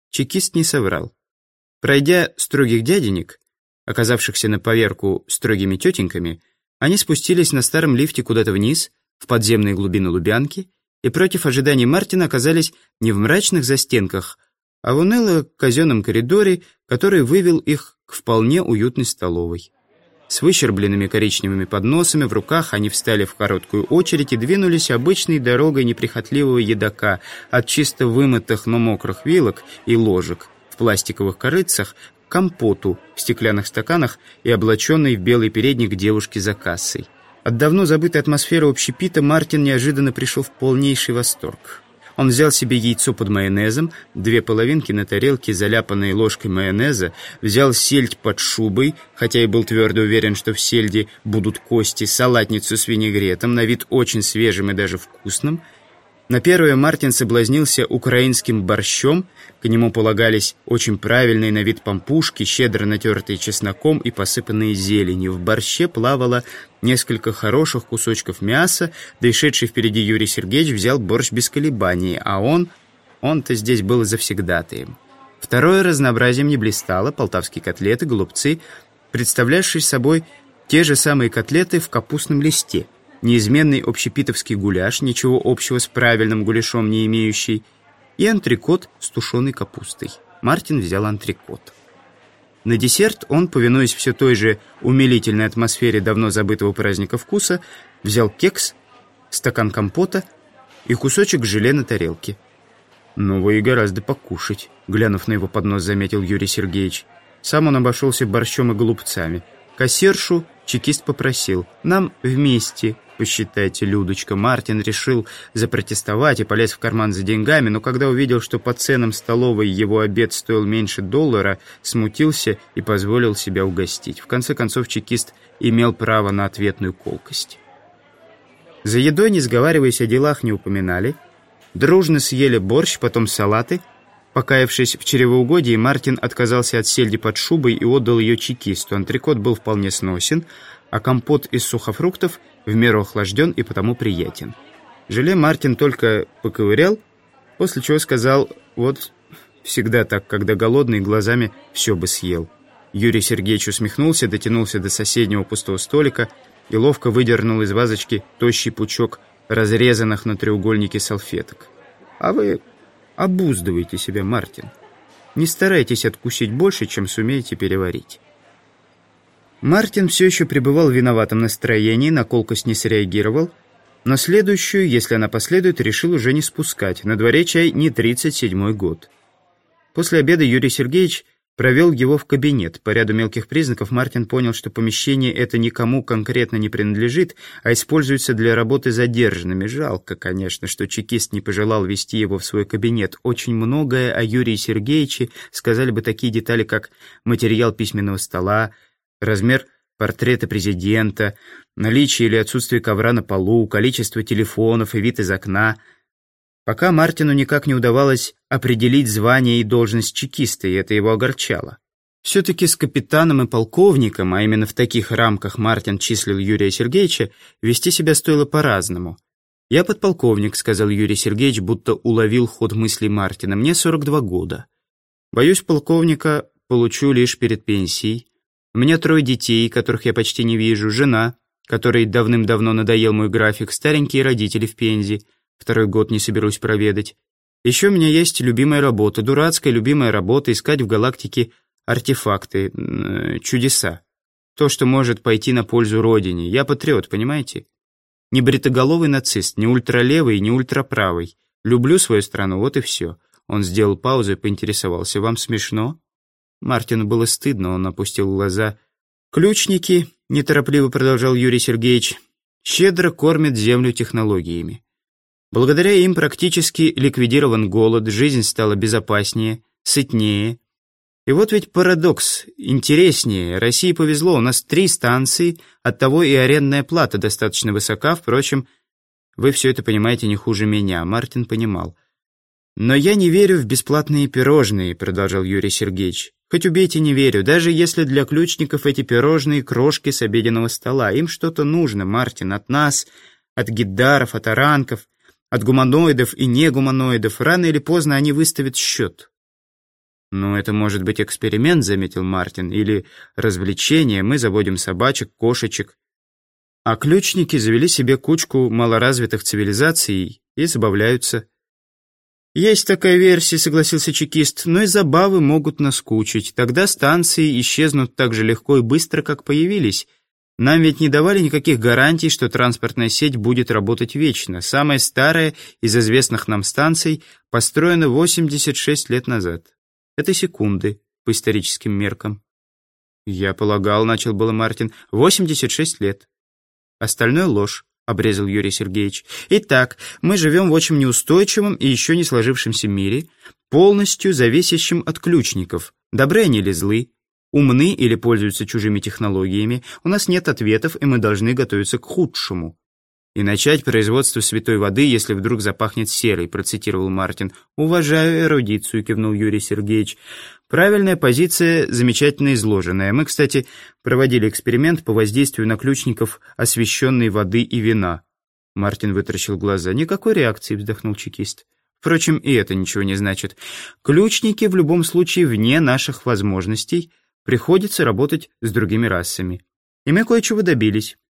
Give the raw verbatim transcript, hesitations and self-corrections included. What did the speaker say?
Чекист не соврал. Пройдя строгих дяденек, оказавшихся на поверку строгими тетеньками, они спустились на старом лифте куда-то вниз, в подземные глубины Лубянки, и против ожиданий Мартина оказались не в мрачных застенках, а в уныло-казенном коридоре, который вывел их к вполне уютной столовой. С выщербленными коричневыми подносами в руках они встали в короткую очередь и двинулись обычной дорогой неприхотливого едока от чисто вымытых, но мокрых вилок и ложек в пластиковых корытцах к компоту в стеклянных стаканах и облаченной в белый передник девушки за кассой. От давно забытой атмосферы общепита Мартин неожиданно пришел в полнейший восторг. Он взял себе яйцо под майонезом, две половинки на тарелке, заляпанные ложкой майонеза, взял сельдь под шубой, хотя и был твердо уверен, что в сельде будут кости, салатницу с винегретом, на вид очень свежим и даже вкусным. На первое Мартин соблазнился украинским борщом, к нему полагались очень правильные на вид пампушки, щедро натертые чесноком и посыпанные зеленью. В борще плавало несколько хороших кусочков мяса, да и шедший впереди Юрий Сергеевич взял борщ без колебаний, а он, он-то здесь был завсегдатаем. Второе разнообразием не блистало: полтавские котлеты, голубцы, представлявшие собой те же самые котлеты в капустном листе. Неизменный общепитовский гуляш, ничего общего с правильным гуляшом не имеющий, и антрикот с тушеной капустой. Мартин взял антрикот. На десерт он, повинуясь все той же умилительной атмосфере давно забытого праздника вкуса, взял кекс, стакан компота и кусочек желе на тарелке. «Ну, вы и гораздо покушать», — глянув на его поднос, заметил Юрий Сергеевич. Сам он обошелся борщом и голубцами. Кассиршу чекист попросил: «Нам вместе посчитайте, Людочка». Мартин решил запротестовать и полез в карман за деньгами, но когда увидел, что по ценам столовой его обед стоил меньше доллара, смутился и позволил себя угостить. В конце концов, чекист имел право на ответную колкость. За едой, не сговариваясь о делах, не упоминали. Дружно съели борщ, потом салаты. Покаявшись в чревоугодии, Мартин отказался от сельди под шубой и отдал ее чекисту. Антрикот был вполне сносен, а компот из сухофруктов в меру охлажден и потому приятен. Желе Мартин только поковырял, после чего сказал: «Вот всегда так, когда голодный, глазами все бы съел». Юрий Сергеевич усмехнулся, дотянулся до соседнего пустого столика и ловко выдернул из вазочки тощий пучок разрезанных на треугольнике салфеток. «А вы обуздывайте себя, Мартин. Не старайтесь откусить больше, чем сумеете переварить». Мартин все еще пребывал в виноватом настроении, на колкость не среагировал, но следующую, если она последует, решил уже не спускать. На дворе, чай, не тридцать седьмой год. После обеда Юрий Сергеевич провел его в кабинет. По ряду мелких признаков Мартин понял, что помещение это никому конкретно не принадлежит, а используется для работы задержанными. Жалко, конечно, что чекист не пожелал вести его в свой кабинет. Очень многое о Юрии Сергеевиче сказали бы такие детали, как материал письменного стола, размер портрета президента, наличие или отсутствие ковра на полу, количество телефонов и вид из окна. Пока Мартину никак не удавалось определить звание и должность чекиста, и это его огорчало. Все-таки с капитаном и полковником, а именно в таких рамках Мартин числил Юрия Сергеевича, вести себя стоило по-разному. «Я подполковник», — сказал Юрий Сергеевич, будто уловил ход мыслей Мартина. «Мне сорок два года. Боюсь, полковника получу лишь перед пенсией. У меня трое детей, которых я почти не вижу, жена, которой давным-давно надоел мой график, старенькие родители в Пензе. Второй год не соберусь проведать. Еще у меня есть любимая работа, дурацкая любимая работа, искать в галактике артефакты, э, чудеса. То, что может пойти на пользу Родине. Я патриот, понимаете? Не бритоголовый нацист, не ультралевый, не ультраправый. Люблю свою страну, вот и все». Он сделал паузу и поинтересовался: «Вам смешно?» Мартину было стыдно, он опустил глаза. «Ключники», — неторопливо продолжал Юрий Сергеевич, «щедро кормят землю технологиями. Благодаря им практически ликвидирован голод, жизнь стала безопаснее, сытнее. И вот ведь парадокс, интереснее. России повезло, у нас три станции, оттого и арендная плата достаточно высока. Впрочем, вы все это понимаете не хуже меня». Мартин понимал. «Но я не верю в бесплатные пирожные», — продолжал Юрий Сергеевич. «Хоть убейте, не верю, даже если для ключников эти пирожные — крошки с обеденного стола. Им что-то нужно, Мартин, от нас, от гиддаров, от оранков, от гуманоидов и негуманоидов. Рано или поздно они выставят счет. «Ну, это может быть эксперимент», — заметил Мартин, «или развлечение. Мы заводим собачек, кошечек». А ключники завели себе кучку малоразвитых цивилизаций и забавляются. «Есть такая версия», — согласился чекист, «но и забавы могут наскучить. Тогда станции исчезнут так же легко и быстро, как появились. Нам ведь не давали никаких гарантий, что транспортная сеть будет работать вечно. Самая старая из известных нам станций построена восемьдесят шесть лет назад. Это секунды по историческим меркам». «Я полагал», — начал было Мартин, — «восемьдесят шесть лет». «Остальное ложь», — обрезал Юрий Сергеевич. «Итак, мы живем в очень неустойчивом и еще не сложившемся мире, полностью зависящем от ключников. Добры они или злы, умны или пользуются чужими технологиями. У нас нет ответов, и мы должны готовиться к худшему. «И начать производство святой воды, если вдруг запахнет серой», процитировал Мартин. «Уважаю эрудицию», кивнул Юрий Сергеевич. «Правильная позиция, замечательно изложенная. Мы, кстати, проводили эксперимент по воздействию на ключников освященной воды и вина». Мартин вытаращил глаза. «Никакой реакции», вздохнул чекист. «Впрочем, и это ничего не значит. Ключники в любом случае вне наших возможностей. Приходится работать с другими расами. И мы кое-чего добились».